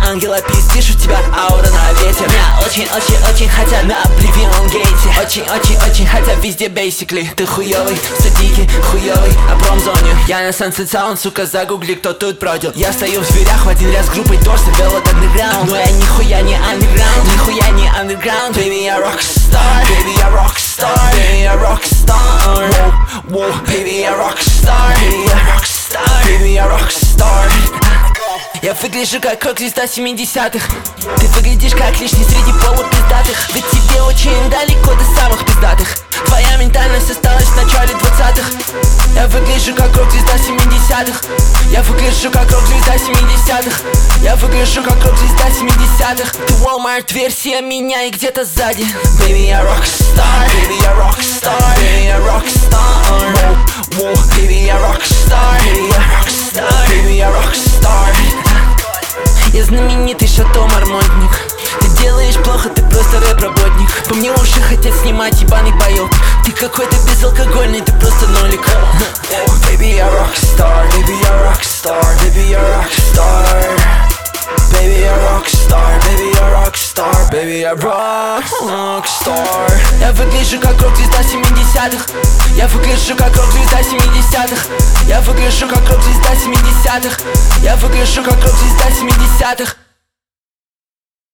ангела, пиздишь, у тебя аура на ветер. Меня очень-очень-очень хотят на Oblivion Gate. Очень-очень-очень хотят везде basically. Ты хуёвый, садики, хуёвый, а промзоне. Я на Sunset Sound, сука, загугли, кто тут бродил. Я стою в дверях в один ряд с группой Торса, Velvet Underground. Но я нихуя не underground, нихуя не underground. Baby, я rockstar, baby, я rockstar, baby, я rockstar. Whoa, baby, я rockstar, baby, я rockstar, baby, я rockstar. Я выгляжу как рок-звезда 70-х. Ты выглядишь как лишний среди полупиздатых. Ведь тебе очень далеко до самых пиздатых. Твоя ментальность осталась в начале 20-х. Я выгляжу как рок-звезда 70-х. Я выгляжу как рок-звезда 70-х. Я выгляжу как рок-звезда 70-х. Ты Walmart версия меня и где-то сзади. Baby, я rockstar, baby, я rockstar, baby, я rockstar. Baby, я rockstar, baby, я rockstar, baby, я rockstar. Я знаменитый шато-мармонтник. Ты делаешь плохо, ты просто рэп-работник. По мне уши хотят снимать ебаный боёк. Ты какой-то безалкогольный, ты просто нолик. Baby, я rockstar, baby, я rockstar, baby, я rockstar. Baby, я rockstar, baby, я rockstar, baby, я rockstar. Я выгляжу как рок-звезда 70-х. Я выгляжу как рок-звезда 70-х. Я выгляжу как рок-звезда 70-х. Я выгляжу как рок-звезда 70-х.